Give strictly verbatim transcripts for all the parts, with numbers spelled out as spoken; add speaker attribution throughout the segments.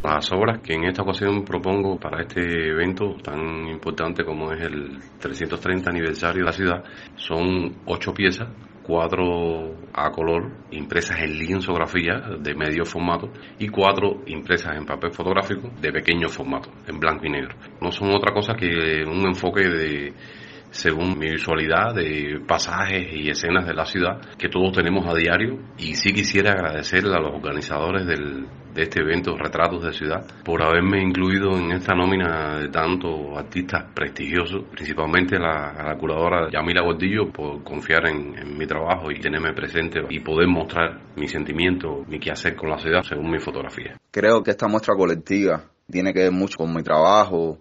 Speaker 1: Las obras que en esta ocasión propongo para este evento tan importante como es el trescientos treinta aniversario de la ciudad son ocho piezas, cuatro a color, impresas en lienzografía de medio formato y cuatro impresas en papel fotográfico de pequeño formato, en blanco y negro. No son otra cosa que un enfoque de, según mi visualidad, de pasajes y escenas de la ciudad que todos tenemos a diario, y sí quisiera agradecerle a los organizadores del, de este evento Retratos de Ciudad por haberme incluido en esta nómina de tantos artistas prestigiosos, principalmente la, a la curadora Yamila Gordillo por confiar en, en mi trabajo y tenerme presente y poder mostrar mi sentimiento, mi quehacer con la ciudad según mi fotografía.
Speaker 2: Creo que esta muestra colectiva tiene que ver mucho con mi trabajo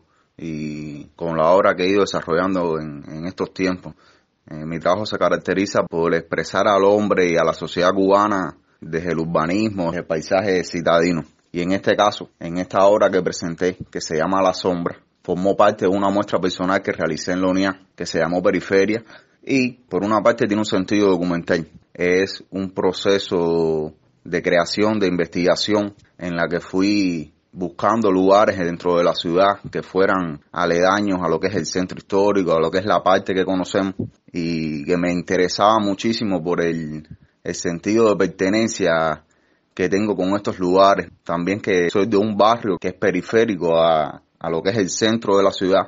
Speaker 2: y con la obra que he ido desarrollando en, en estos tiempos. Eh, mi trabajo se caracteriza por expresar al hombre y a la sociedad cubana desde el urbanismo, desde el paisaje citadino. Y en este caso, en esta obra que presenté, que se llama La Sombra, formó parte de una muestra personal que realicé en la UNIA, que se llamó Periferia, y por una parte tiene un sentido documental. Es un proceso de creación, de investigación, en la que fui buscando lugares dentro de la ciudad que fueran aledaños a lo que es el centro histórico, a lo que es la parte que conocemos, y que me interesaba muchísimo por el, el sentido de pertenencia que tengo con estos lugares. También que soy de un barrio que es periférico a, a lo que es el centro de la ciudad,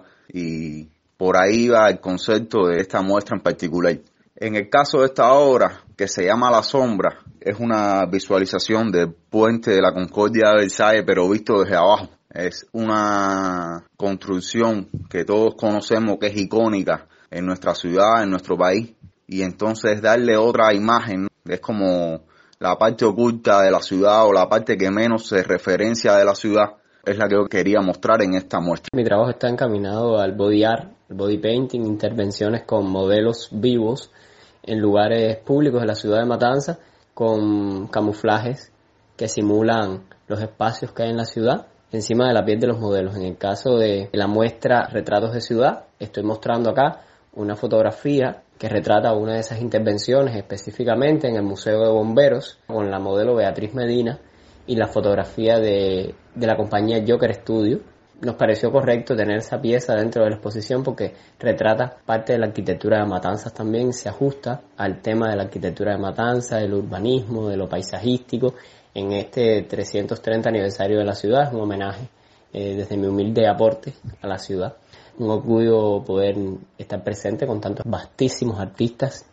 Speaker 2: y por ahí va el concepto de esta muestra en particular. En el caso de esta obra, que se llama La Sombra, es una visualización del puente de la Concordia de Versalles, pero visto desde abajo. Es una construcción que todos conocemos, que es icónica en nuestra ciudad, en nuestro país, y entonces darle otra imagen, ¿no? Es como la parte oculta de la ciudad o la parte que menos se referencia de la ciudad, es la que yo quería mostrar en esta muestra.
Speaker 3: Mi trabajo está encaminado al body art, el body painting, intervenciones con modelos vivos en lugares públicos de la ciudad de Matanzas, con camuflajes que simulan los espacios que hay en la ciudad encima de la piel de los modelos. En el caso de la muestra Retratos de Ciudad, estoy mostrando acá una fotografía que retrata una de esas intervenciones específicamente en el Museo de Bomberos con la modelo Beatriz Medina y la fotografía de, de la compañía Joker Studio. Nos pareció correcto tener esa pieza dentro de la exposición porque retrata parte de la arquitectura de Matanzas también, se ajusta al tema de la arquitectura de Matanzas, del urbanismo, de lo paisajístico. En este trescientos treinta aniversario de la ciudad es un homenaje eh, desde mi humilde aporte a la ciudad. Un orgullo poder estar presente con tantos vastísimos artistas